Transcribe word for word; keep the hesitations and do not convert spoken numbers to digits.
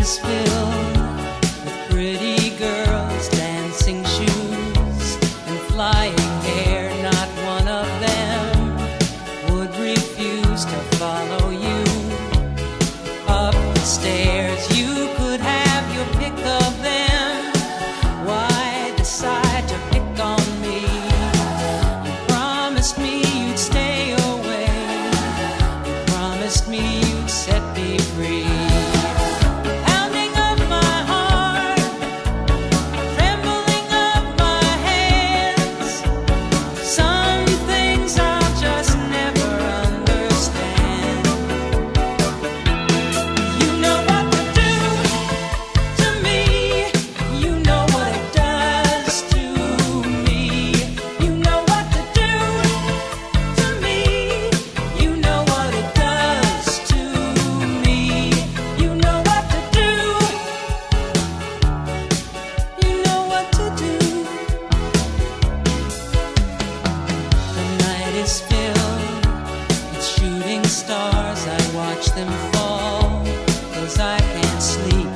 is filled with pretty girls, dancing shoes, and flying hair. Not one of them would refuse to follow you up the stairs. You could have your pick of them. Why decide to pick on me? You promised me you'd stay away. You promised me you'd set me free. Pounding of my heart, trembling of my hands. Some things I'll just never understand. You know what to do to me. You know what it does to me. You know what to do to me. You know what it does to me. You know what to do. You know what to do. The night is filled with shooting stars. I watch them fall, 'cause I can't sleep.